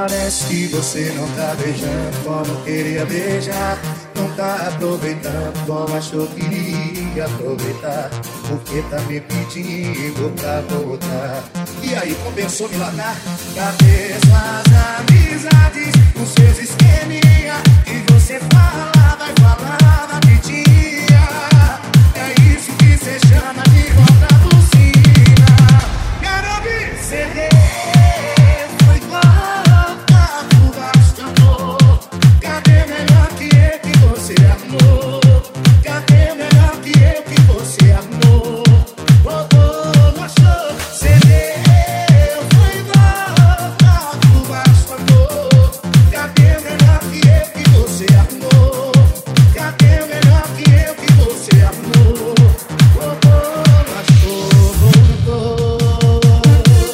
Parece que você não tá beijando como queria beijar. Não tá aproveitando como achou que iria aproveitar. Porque tá me pedindo pra voltar. E aí, compensou me largar? Cadê suas amizades? Os seus esqueminha que você falava e falava de dia. É isso que cê chama de volta bucina. Quero ouvir CD. Foi igual por baixo de amor. Cadê melhor que eu que você amou? Cadê melhor que eu que você amou? Voltou, não achou? CD. Foi igual por baixo de amor. Cadê melhor que eu que você amou? Cadê melhor que eu que você amou? Voltou, não achou? Voltou.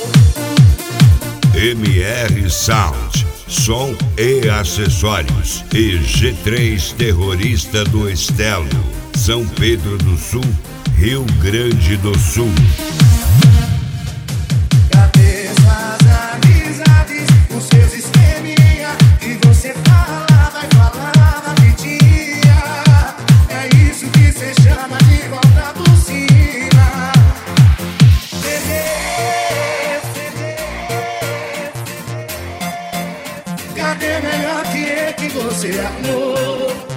MR Sound, som e acessórios. E G3 Terrorista do Estelo, São Pedro do Sul, Rio Grande do Sul. Cadê suas amizades? Os seus esqueminha que você falava e falava de dia. É isso que cê chama de volta por cima. Cadê melhor que eu que você amou?